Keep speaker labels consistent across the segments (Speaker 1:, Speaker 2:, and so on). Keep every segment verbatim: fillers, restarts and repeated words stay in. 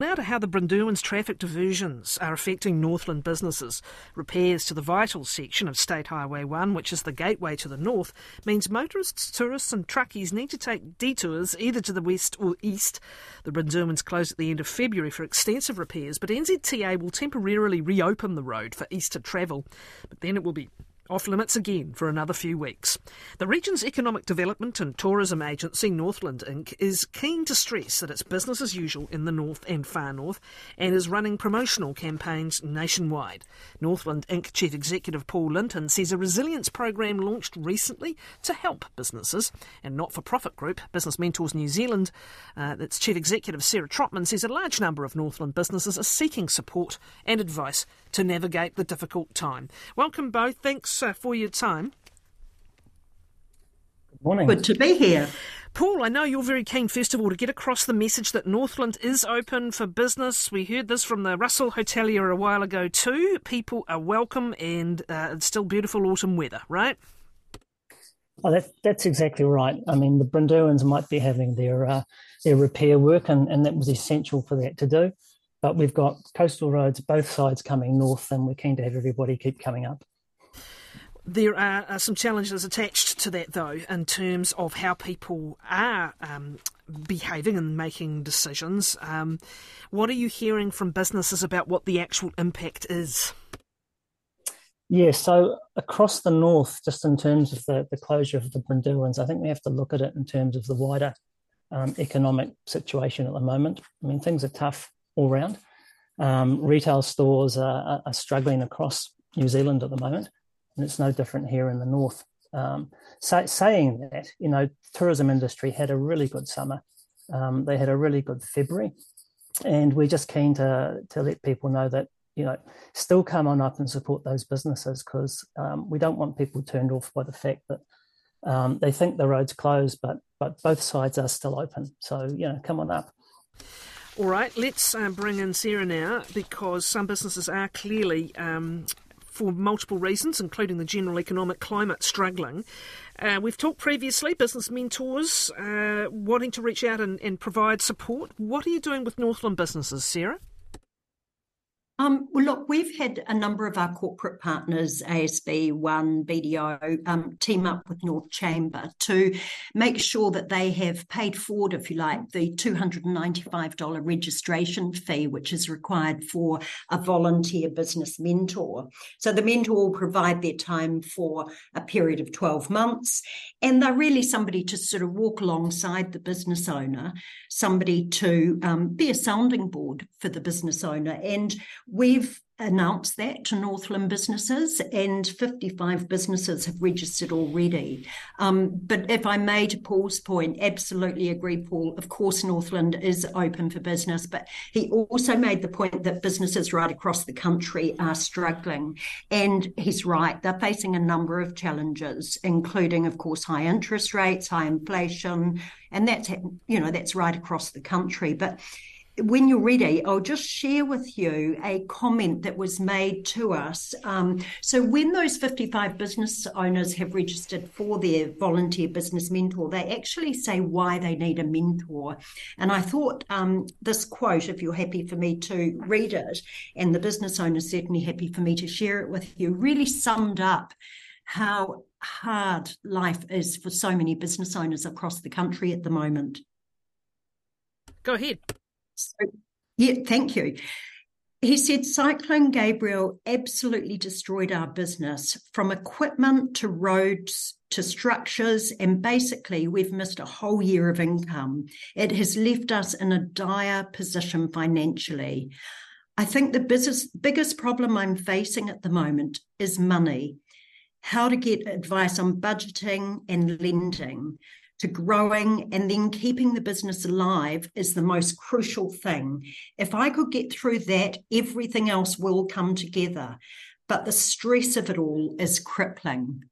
Speaker 1: Now to how the Brynderwyns traffic diversions are affecting Northland businesses. Repairs to the vital section of State Highway one, which is the gateway to the north, means motorists, tourists and truckies need to take detours either to the west or east. The Brynderwyns closed at the end of February for extensive repairs, but N Z T A will temporarily reopen the road for Easter travel. But then it will be off limits again for another few weeks. The region's economic development and tourism agency, Northland Incorporated, is keen to stress that it's business as usual in the north and far north and is running promotional campaigns nationwide. Northland Incorporated Chief Executive Paul Linton says a resilience program launched recently to help businesses. And not-for-profit group Business Mentors New Zealand, uh, its Chief Executive Sarah Trotman says a large number of Northland businesses are seeking support and advice to navigate the difficult time. Welcome both. Thanks uh, for your time.
Speaker 2: Good morning.
Speaker 3: Good to be here.
Speaker 1: Paul, I know you're very keen, first of all, to get across the message that Northland is open for business. We heard this from the Russell Hotelier a while ago too. People are welcome and uh, it's still beautiful autumn weather, right?
Speaker 2: Oh, that, that's exactly right. I mean, the Brynderwyns might be having their uh, their repair work and, and that was essential for that to do. But we've got coastal roads both sides coming north and we're keen to have everybody keep coming up.
Speaker 1: There are uh, some challenges attached to that, though, in terms of how people are um, behaving and making decisions. Um, what are you hearing from businesses about what the actual impact is?
Speaker 2: Yeah, so across the north, just in terms of the, the closure of the Brynderwyns, I think we have to look at it in terms of the wider um, economic situation at the moment. I mean, things are tough all round. Um, retail stores are, are struggling across New Zealand at the moment. And it's no different here in the north. Um, say, saying that, you know, tourism industry had a really good summer. Um, they had a really good February. And we're just keen to, to let people know that, you know, still come on up and support those businesses because um, we don't want people turned off by the fact that um, they think the road's closed, but, but both sides are still open. So, you know, come on up.
Speaker 1: All right, let's uh, bring in Sarah now because some businesses are clearly... Um, for multiple reasons, including the general economic climate, struggling. Uh, we've talked previously, business mentors uh, wanting to reach out and, and provide support. What are you doing with Northland businesses, Sarah?
Speaker 3: Um, well, look, we've had a number of our corporate partners, A S B, One, B D O, um, team up with North Chamber to make sure that they have paid forward, if you like, the two hundred ninety-five dollars registration fee, which is required for a volunteer business mentor. So the mentor will provide their time for a period of twelve months, and they're really somebody to sort of walk alongside the business owner, somebody to um, be a sounding board for the business owner. And we've announced that to Northland businesses and fifty-five businesses have registered already. Um, but if I may, to Paul's point, absolutely agree, Paul. Of course, Northland is open for business, but he also made the point that businesses right across the country are struggling. And he's right, they're facing a number of challenges, including, of course, high interest rates, high inflation, and that's, you know, that's right across the country. But when you're ready, I'll just share with you a comment that was made to us. Um, so when those fifty-five business owners have registered for their volunteer business mentor, they actually say why they need a mentor. And I thought um, this quote, if you're happy for me to read it, and the business owner's certainly happy for me to share it with you, really summed up how hard life is for so many business owners across the country at the moment.
Speaker 1: Go ahead.
Speaker 3: So, yeah, thank you. He said, Cyclone Gabrielle absolutely destroyed our business, from equipment to roads to structures, and basically we've missed a whole year of income. It has left us in a dire position financially. I think the business, biggest problem I'm facing at the moment is money, how to get advice on budgeting and lending to growing, and then keeping the business alive is the most crucial thing. If I could get through that, everything else will come together. But the stress of it all is crippling.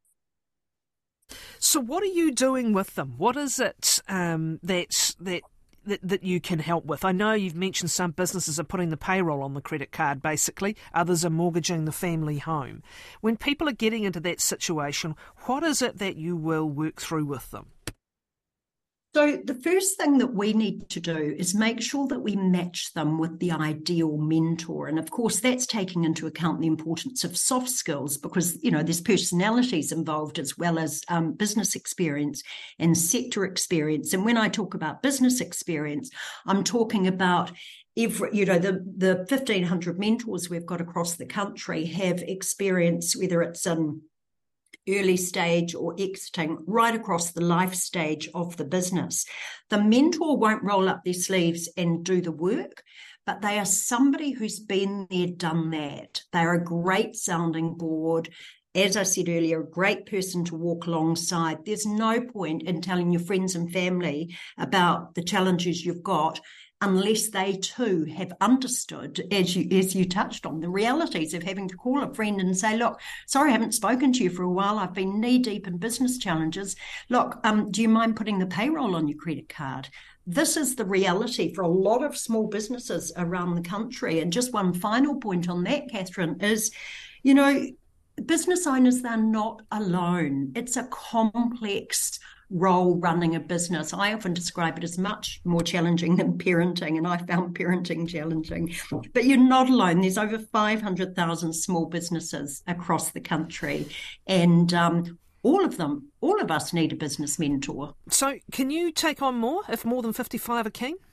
Speaker 1: So what are you doing with them? What is it um, that, that that that you can help with? I know you've mentioned some businesses are putting the payroll on the credit card, basically. Others are mortgaging the family home. When people are getting into that situation, what is it that you will work through with them?
Speaker 3: So the first thing that we need to do is make sure that we match them with the ideal mentor. And of course, that's taking into account the importance of soft skills because, you know, there's personalities involved as well as um, business experience and sector experience. And when I talk about business experience, I'm talking about every, you know, the, the fifteen hundred mentors we've got across the country have experience, whether it's in early stage or exiting, right across the life stage of the business. The mentor won't roll up their sleeves and do the work, but they are somebody who's been there, done that. They're a great sounding board. As I said earlier, a great person to walk alongside. There's no point in telling your friends and family about the challenges you've got unless they too have understood, as you as you touched on, the realities of having to call a friend and say, look, sorry, I haven't spoken to you for a while. I've been knee-deep in business challenges. Look, um, do you mind putting the payroll on your credit card? This is the reality for a lot of small businesses around the country. And just one final point on that, Catherine, is, you know, business owners, they're not alone. It's a complex role running a business. I often describe it as much more challenging than parenting, and I found parenting challenging. But you're not alone. There's over five hundred thousand small businesses across the country, and um, all of them, all of us need a business mentor.
Speaker 1: So can you take on more if more than fifty-five are keen?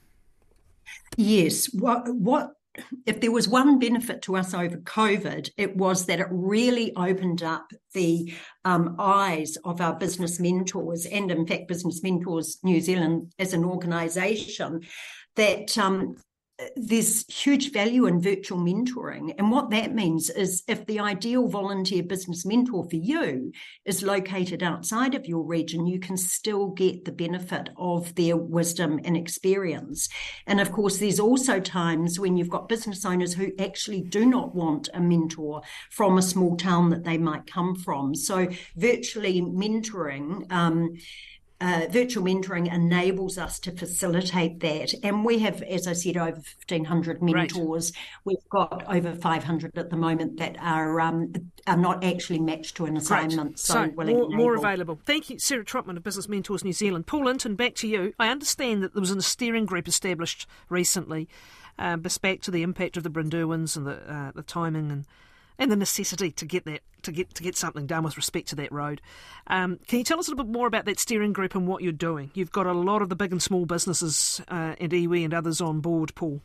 Speaker 3: Yes. What, what if there was one benefit to us over COVID, it was that it really opened up the um, eyes of our business mentors and, in fact, Business Mentors New Zealand as an organisation, that um, there's huge value in virtual mentoring. And what that means is if the ideal volunteer business mentor for you is located outside of your region, you can still get the benefit of their wisdom and experience. And of course, there's also times when you've got business owners who actually do not want a mentor from a small town that they might come from. So virtually mentoring, um, Uh, virtual mentoring enables us to facilitate that. And we have, as I said, over fifteen hundred mentors. Right. We've got over five hundred at the moment that are um, are not actually matched to an assignment.
Speaker 1: Right. So, so
Speaker 3: we'll
Speaker 1: more, more available. Thank you, Sarah Trotman of Business Mentors New Zealand. Paul Linton, back to you. I understand that there was a steering group established recently, uh, back to the impact of the Brynderwyns and the uh, the timing and and the necessity to get that to get to get something done with respect to that road. Um, can you tell us a little bit more about that steering group and what you're doing? You've got a lot of the big and small businesses uh, and iwi and others on board, Paul.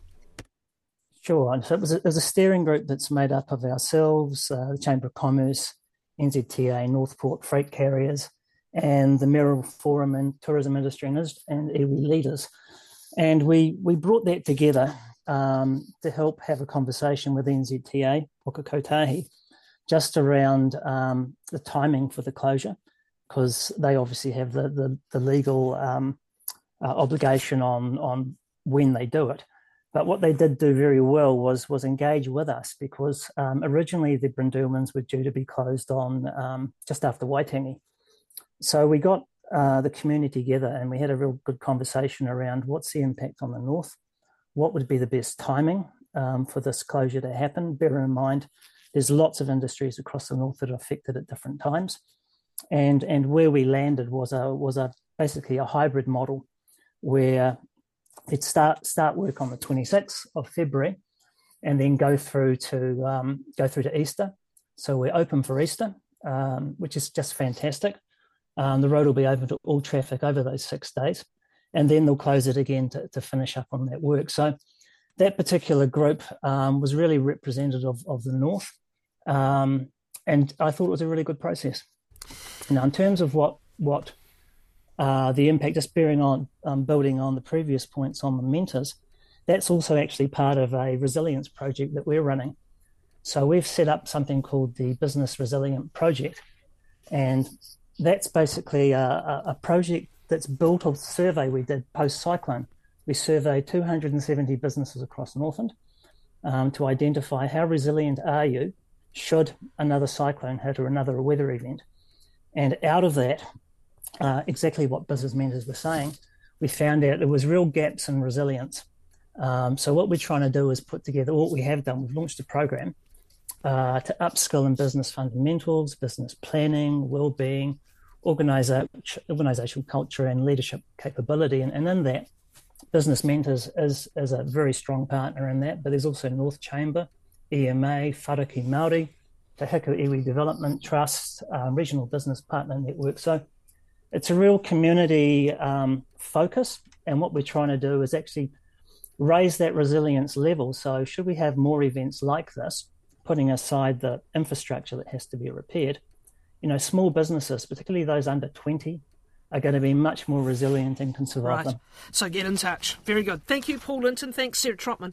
Speaker 2: Sure. So it was a, it was a steering group that's made up of ourselves, uh, the Chamber of Commerce, N Z T A, Northport Freight Carriers, and the Merrill Forum and Tourism Industry and, and iwi leaders. And we we brought that together Um, to help have a conversation with N Z T A, Puka Kotahi, just around um, the timing for the closure, because they obviously have the the, the legal um, uh, obligation on on when they do it. But what they did do very well was was engage with us, because um, originally the Brynderwyns were due to be closed on um, just after Waitangi. So we got uh, the community together and we had a real good conversation around what's the impact on the north. What would be the best timing um, for this closure to happen? Bear in mind, there's lots of industries across the north that are affected at different times, and and where we landed was a was a basically a hybrid model where it'd start start work on the twenty-sixth of February, and then go through to um, go through to Easter. So we're open for Easter, um, which is just fantastic. Um, the road will be open to all traffic over those six days. And then they'll close it again to, to finish up on that work. So that particular group um, was really representative of, of the North. Um, and I thought it was a really good process. Now, in terms of what what uh, the impact, just bearing on, um, building on the previous points on the mentors, that's also actually part of a resilience project that we're running. So we've set up something called the Business Resilient Project. And that's basically a, a project that's built off the survey we did post-cyclone. We surveyed two hundred seventy businesses across Northland um, to identify how resilient are you should another cyclone hit or another weather event. And out of that, uh, exactly what business mentors were saying, we found out there was real gaps in resilience. Um, so what we're trying to do is put together, what we have done, we've launched a program uh, to upskill in business fundamentals, business planning, well-being, organisa- organisational culture and leadership capability. And, and in that, Business Mentors is, is a very strong partner in that, but there's also North Chamber, E M A, Wharaki Māori, Te Hika Iwi Development Trust, um, Regional Business Partner Network. So it's a real community um, focus, and what we're trying to do is actually raise that resilience level. So should we have more events like this, putting aside the infrastructure that has to be repaired, you know, small businesses, particularly those under twenty, are going to be much more resilient and can survive
Speaker 1: Right.
Speaker 2: them.
Speaker 1: So get in touch. Very good. Thank you, Paul Linton. Thanks, Sarah Trotman.